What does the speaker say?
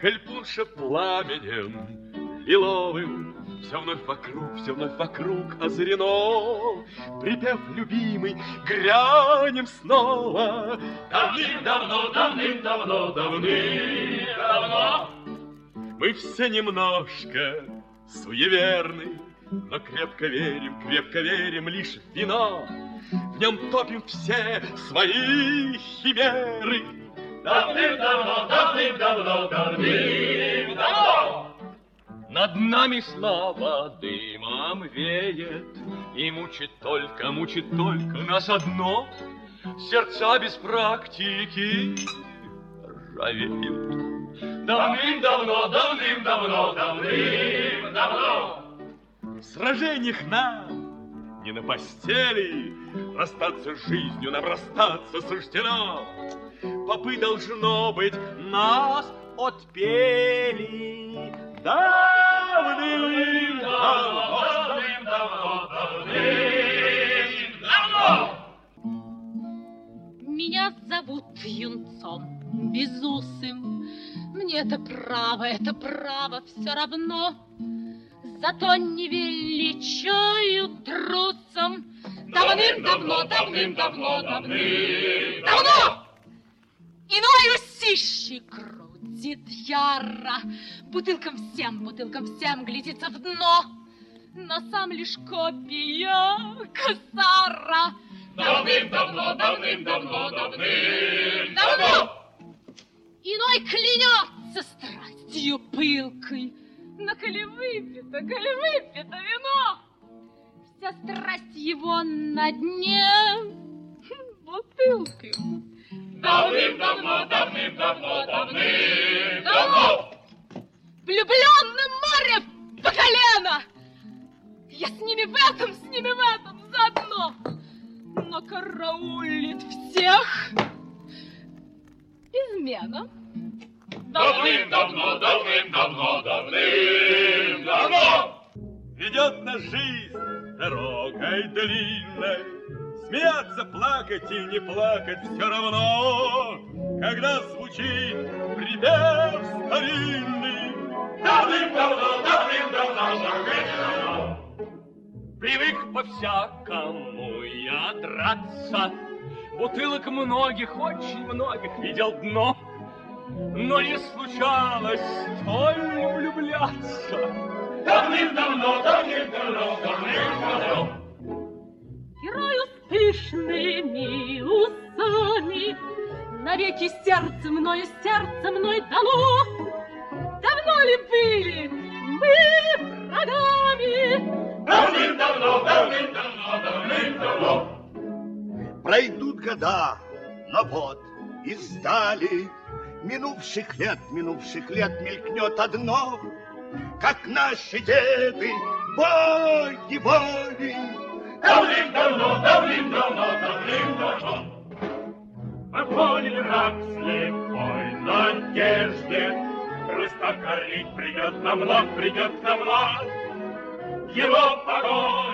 коль пунша пламенем лиловым все вновь вокруг озарено. Припев любимый грянем снова. Давным-давно, давным-давно, давным-давно. Мы все немножко суеверны, но крепко верим лишь в вино. В нем топим все свои химеры. Давным-давно, давным-давно, давным-давно. Над нами слава дымом веет, и мучит только нас одно. Сердца без практики ржавеют. Давным-давно, давным-давно, давным-давно. В сражениях нам не на постели расстаться с жизнью, нам расстаться суждено. Попы, должно быть, нас отпели. Давным-давно, давным-давно, давным-давно. Меня зовут юнцом безусым. Мне это право все равно. Зато не величают трусом. Давным-давно, давным-давно, давным-давно. Иной усищи крутит яро, бутылкам всем глядится в дно, но сам лишь копия косара. Давным-давно, давным-давно, давным-давно. Иной клянется страстью пылкой, но коли выпито вино, вся страсть его на дне бутылкой. Давным-давно, давным-давно, давным-давно. Влюбленным море по колено. Я с ними в этом заодно. Но караулит всех измена. Давным-давно, давным-давно, давным-давно. Ведет нас жизнь дорогой длинной. Смеяться, плакать и не плакать все равно, когда звучит припев старинный. Давным-давно, давным-давно, давным-давно. Привык по-всякому я драться, бутылок многих, очень многих видел дно, но не случалось столь влюбляться. Давным-давно, давным-давно, давным-давно. Герой успешными усами навеки сердце мной дано. Давно ли были мы врагами? Давным-давно, давным-давно, давным-давно. Пройдут года, но вот издали минувших лет мелькнет одно, как наши деды, боги воли. Давным-давно, давным-давно, давным-давно. Поклонен раб слепой надежде, Христа кормить придет нам вновь. Его погоня